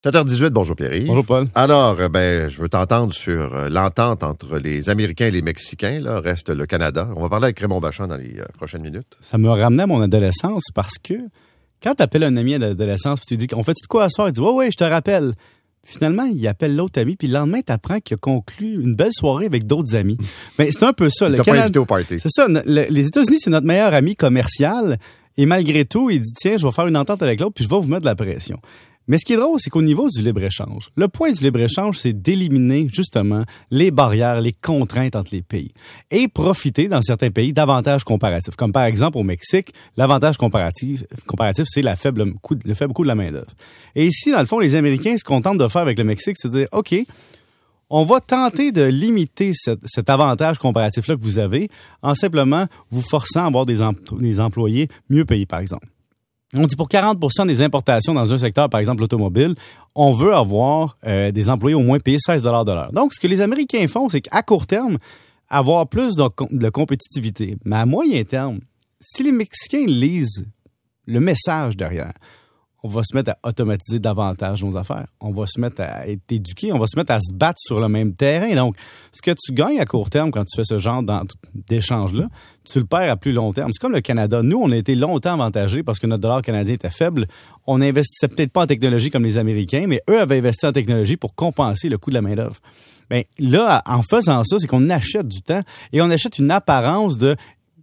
7h18, bonjour Pierre. Bonjour Paul. Alors, je veux t'entendre sur l'entente entre les Américains et les Mexicains. Là, reste le Canada. On va parler avec Raymond Bachand dans les prochaines minutes. Ça me ramenait à mon adolescence parce que quand tu appelles un ami d'adolescence et tu lui dis on fait de quoi à soir, il dit ouais, je te rappelle. Finalement, il appelle l'autre ami, puis le lendemain, tu apprends qu'il a conclu une belle soirée avec d'autres amis. Mais c'est un peu ça. Il t'a pas invité au party. C'est ça. Les États-Unis, c'est notre meilleur ami commercial. Et malgré tout, il dit tiens, je vais faire une entente avec l'autre, puis je vais vous mettre de la pression. Mais ce qui est drôle, c'est qu'au niveau du libre-échange, le point du libre-échange, c'est d'éliminer justement les barrières, les contraintes entre les pays et profiter dans certains pays d'avantages comparatifs. Comme par exemple au Mexique, l'avantage comparatif c'est le faible coût de la main-d'œuvre. Et ici, dans le fond, les Américains, ce qu'on tente de faire avec le Mexique, c'est de dire, OK, on va tenter de limiter cet avantage comparatif-là que vous avez en simplement vous forçant à avoir des employés mieux payés, par exemple. On dit pour 40% des importations dans un secteur, par exemple l'automobile, on veut avoir des employés au moins payés 16 $ de l'heure. Donc, ce que les Américains font, c'est qu'à court terme, avoir plus de compétitivité. Mais à moyen terme, si les Mexicains lisent le message derrière, on va se mettre à automatiser davantage nos affaires. On va se mettre à être éduqués, on va se mettre à se battre sur le même terrain. Donc, ce que tu gagnes à court terme quand tu fais ce genre d'échange-là, tu le perds à plus long terme. C'est comme le Canada. Nous, on a été longtemps avantagés parce que notre dollar canadien était faible. On n'investissait peut-être pas en technologie comme les Américains, mais eux avaient investi en technologie pour compenser le coût de la main-d'œuvre. Bien, là, en faisant ça, c'est qu'on achète du temps et on achète une apparence de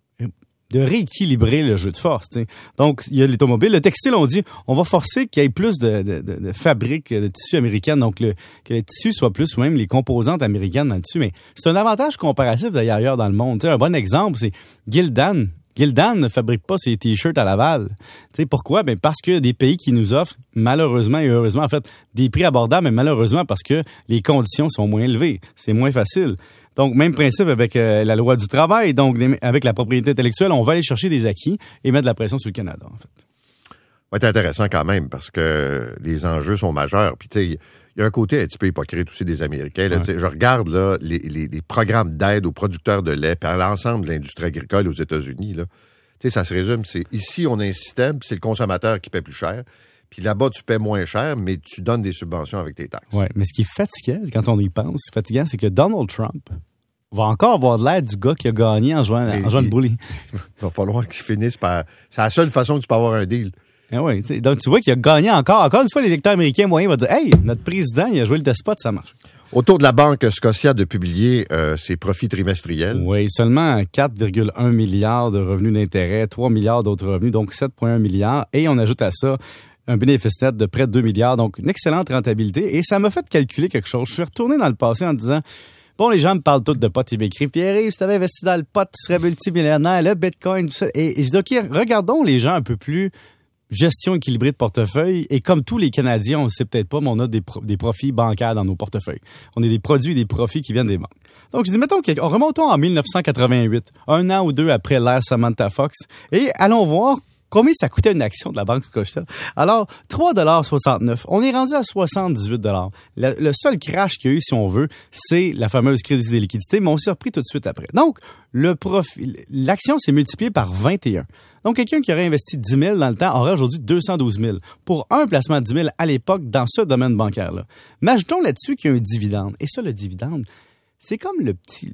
rééquilibrer le jeu de force. T'sais. Donc, il y a l'automobile. Le textile, on dit, on va forcer qu'il y ait plus de fabriques de tissus américaines, donc que les tissus soient plus, ou même les composantes américaines dans le tissu. Mais c'est un avantage comparatif d'ailleurs dans le monde. T'sais, un bon exemple, c'est Gildan. Gildan ne fabrique pas ses T-shirts à Laval. T'sais, pourquoi? Ben parce qu'il y a des pays qui nous offrent, malheureusement et heureusement, en fait, des prix abordables, mais malheureusement parce que les conditions sont moins élevées. C'est moins facile. Donc, même principe avec la loi du travail. Donc, avec la propriété intellectuelle, on va aller chercher des acquis et mettre de la pression sur le Canada, en fait. Ouais, c'est intéressant quand même parce que les enjeux sont majeurs. Puis, tu sais, il y a un côté un petit peu hypocrite aussi des Américains. Là, ouais. Je regarde là, les programmes d'aide aux producteurs de lait puis à l'ensemble de l'industrie agricole aux États-Unis. Là. Tu sais, ça se résume, c'est ici, on a un système, puis c'est le consommateur qui paie plus cher. Puis là-bas, tu paies moins cher, mais tu donnes des subventions avec tes taxes. Oui, mais ce qui est fatigant, quand on y pense, c'est que Donald Trump va encore avoir de l'air du gars qui a gagné en jouant le bully. Il va falloir qu'il finisse par... C'est la seule façon que tu peux avoir un deal. Ah oui, donc tu vois qu'il a gagné encore. Encore une fois, l'électeur américain moyen va dire « Hey, notre président, il a joué le despote, ça marche. » Autour de la banque Scotia de publier ses profits trimestriels. Oui, seulement 4,1 milliards de revenus d'intérêt, 3 milliards d'autres revenus, donc 7,1 milliards. Et on ajoute à ça un bénéfice net de près de 2 milliards, donc une excellente rentabilité. Et ça m'a fait calculer quelque chose. Je suis retourné dans le passé en disant... Bon, les gens me parlent tous de potes. Ils m'écrivent, Pierre, si tu avais investi dans le pot, tu serais multimillionnaire, le Bitcoin, tout ça. Et je dis, OK, regardons les gens un peu plus gestion équilibrée de portefeuille. Et comme tous les Canadiens, on ne sait peut-être pas, mais on a des profits bancaires dans nos portefeuilles. On a des produits et des profits qui viennent des banques. Donc, je dis, remontons en 1988, un an ou deux après l'ère Samantha Fox, et allons voir combien ça coûtait une action de la Banque Scotia. Alors, 3,69 $. On est rendu à 78 $. Le seul crash qu'il y a eu, si on veut, c'est la fameuse crise des liquidités, mais on s'est repris tout de suite après. Donc, l'action s'est multipliée par 21. Donc, quelqu'un qui aurait investi 10 000 dans le temps aurait aujourd'hui 212 000 pour un placement de 10 000 à l'époque dans ce domaine bancaire-là. Mais ajoutons là-dessus qu'il y a un dividende. Et ça, le dividende, c'est comme le petit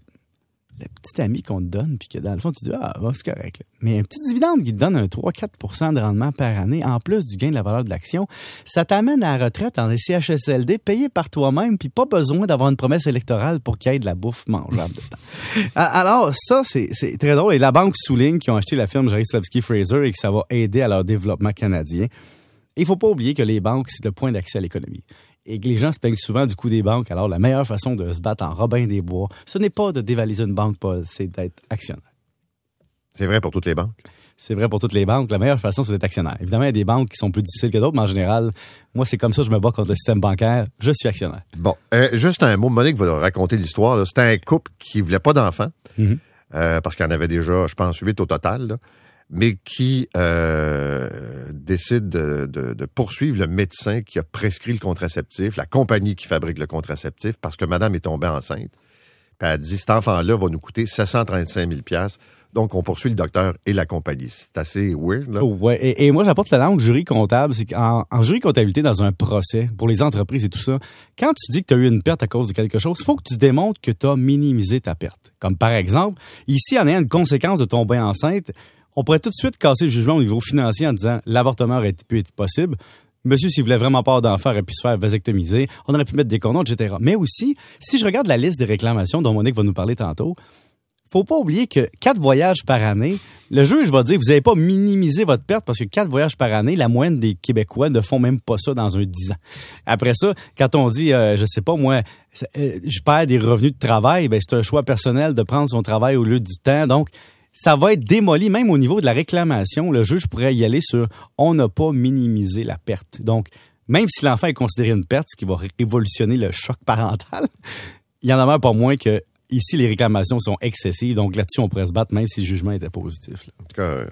ami qu'on te donne, puis que dans le fond, tu dis, c'est correct. Là. Mais un petit dividende qui te donne un 3-4 % de rendement par année, en plus du gain de la valeur de l'action, ça t'amène à la retraite en CHSLD, payé par toi-même, puis pas besoin d'avoir une promesse électorale pour qu'il y ait de la bouffe mangeable dedans. Alors, ça, c'est très drôle. Et la banque souligne qu'ils ont acheté la firme Jarislowsky Fraser et que ça va aider à leur développement canadien. Il ne faut pas oublier que les banques, c'est le point d'accès à l'économie. Et que les gens se plaignent souvent du coût des banques. Alors, la meilleure façon de se battre en Robin des Bois, ce n'est pas de dévaliser une banque, Paul, c'est d'être actionnaire. C'est vrai pour toutes les banques? C'est vrai pour toutes les banques. La meilleure façon, c'est d'être actionnaire. Évidemment, il y a des banques qui sont plus difficiles que d'autres, mais en général, moi, c'est comme ça que je me bats contre le système bancaire. Je suis actionnaire. Bon, juste un mot. Monique va raconter l'histoire. Là. C'était un couple qui voulait pas d'enfants, parce qu'il y en avait déjà, je pense, 8 au total, là, mais qui décide de poursuivre le médecin qui a prescrit le contraceptif, la compagnie qui fabrique le contraceptif, parce que madame est tombée enceinte. Puis elle a dit, cet enfant-là va nous coûter 735 000 $. Donc, on poursuit le docteur et la compagnie. C'est assez weird, là. Ouais. Et moi, j'apporte la langue jury comptable. C'est qu'en jury comptabilité, dans un procès, pour les entreprises et tout ça, quand tu dis que tu as eu une perte à cause de quelque chose, il faut que tu démontres que tu as minimisé ta perte. Comme par exemple, ici, en ayant une conséquence de tomber enceinte, on pourrait tout de suite casser le jugement au niveau financier en disant l'avortement aurait pu être possible. Monsieur, s'il voulait vraiment pas d'enfant, aurait pu se faire vasectomiser. On aurait pu mettre des condoms, etc. Mais aussi, si je regarde la liste des réclamations dont Monique va nous parler tantôt, faut pas oublier que 4 voyages par année, le juge va dire, vous n'avez pas minimisé votre perte parce que 4 voyages par année, la moyenne des Québécois ne font même pas ça dans un 10 ans. Après ça, quand on dit, je sais pas moi, je perds des revenus de travail, ben c'est un choix personnel de prendre son travail au lieu du temps. Donc, ça va être démoli, même au niveau de la réclamation. Le juge pourrait y aller sur « on n'a pas minimisé la perte ». Donc, même si l'enfant est considéré une perte, ce qui va révolutionner le choc parental, il y en a même pas moins que ici, les réclamations sont excessives. Donc, là-dessus, on pourrait se battre même si le jugement était positif. Là. En tout cas,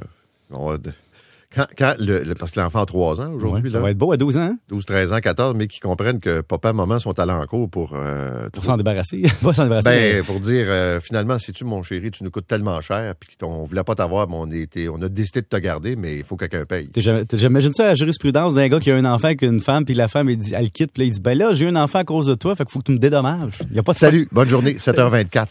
parce que l'enfant a 3 ans aujourd'hui. Ça va être beau à 12 ans. 12, 13 ans, 14, mais qui comprennent que papa et maman sont allés en cours pour s'en débarrasser. Pas s'en débarrasser. Ben, pour dire, finalement, sais-tu, mon chéri, tu nous coûtes tellement cher, puis on voulait pas t'avoir, mais on a décidé de te garder, mais il faut que quelqu'un paye. J'imagine ça, la jurisprudence d'un gars qui a un enfant avec une femme, puis la femme, elle quitte, puis là, il dit, ben là, j'ai eu un enfant à cause de toi, fait qu'il faut que tu me dédommages. Il y a pas de Salut, bonne journée, 7h24.